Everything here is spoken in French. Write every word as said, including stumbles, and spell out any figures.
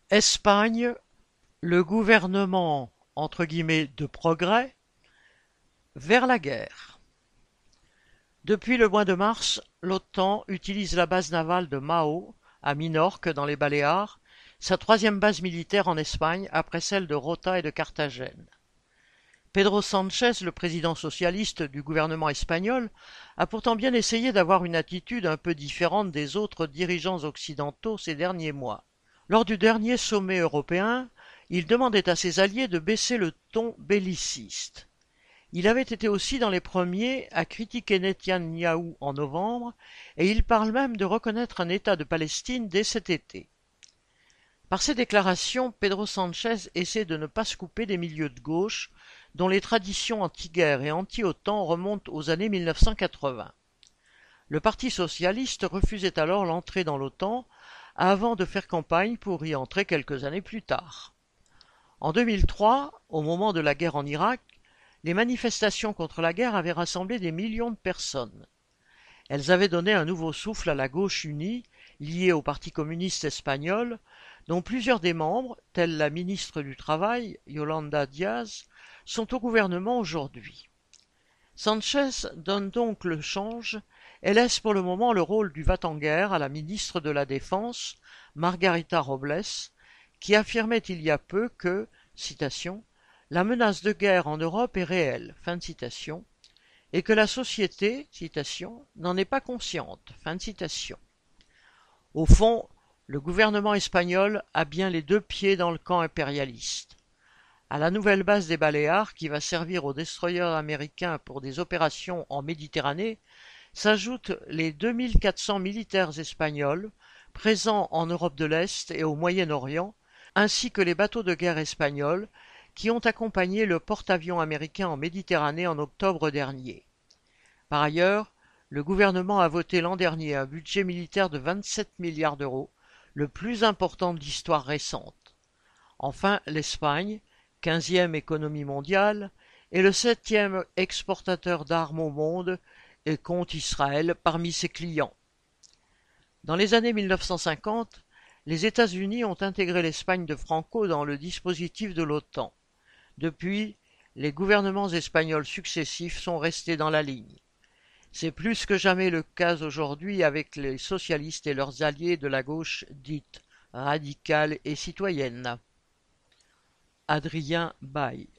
Espagne, le gouvernement entre guillemets de progrès vers la guerre. Depuis le mois de mars, l'OTAN utilise la base navale de Mahón, à Minorque dans les Baléares, sa troisième base militaire en Espagne après celle de Rota et de Carthagène. Pedro Sánchez, le président socialiste du gouvernement espagnol, a pourtant bien essayé d'avoir une attitude un peu différente des autres dirigeants occidentaux ces derniers mois. Lors du dernier sommet européen, il demandait à ses alliés de baisser le ton belliciste. Il avait été aussi dans les premiers à critiquer Netanyahou en novembre, et il parle même de reconnaître un État de Palestine dès cet été. Par ses déclarations, Pedro Sánchez essaie de ne pas se couper des milieux de gauche, dont les traditions anti-guerre et anti-OTAN remontent aux années mille neuf cent quatre-vingts. Le Parti socialiste refusait alors l'entrée dans l'OTAN, avant de faire campagne pour y entrer quelques années plus tard. En deux mille trois, au moment de la guerre en Irak, les manifestations contre la guerre avaient rassemblé des millions de personnes. Elles avaient donné un nouveau souffle à la gauche unie, liée au Parti communiste espagnol, dont plusieurs des membres, telle la ministre du Travail, Yolanda Díaz, sont au gouvernement aujourd'hui. Sánchez donne donc le change et laisse pour le moment le rôle du va-t-en-guerre à la ministre de la Défense, Margarita Robles, qui affirmait il y a peu que, citation, « la menace de guerre en Europe est réelle », fin de citation, et que la société, citation, « n'en est pas consciente », fin de citation. Au fond, le gouvernement espagnol a bien les deux pieds dans le camp impérialiste. À la nouvelle base des Baléares, qui va servir aux destroyers américains pour des opérations en Méditerranée, s'ajoutent les deux mille quatre cents militaires espagnols présents en Europe de l'Est et au Moyen-Orient, ainsi que les bateaux de guerre espagnols qui ont accompagné le porte-avions américain en Méditerranée en octobre dernier. Par ailleurs, le gouvernement a voté l'an dernier un budget militaire de vingt-sept milliards d'euros, le plus important de l'histoire récente. Enfin, l'Espagne, quinzième économie mondiale, est le septième exportateur d'armes au monde et compte Israël parmi ses clients. Dans les années mille neuf cent cinquante, les États-Unis ont intégré l'Espagne de Franco dans le dispositif de l'OTAN. Depuis, les gouvernements espagnols successifs sont restés dans la ligne. C'est plus que jamais le cas aujourd'hui avec les socialistes et leurs alliés de la gauche dite radicale et citoyenne. Adrien Baye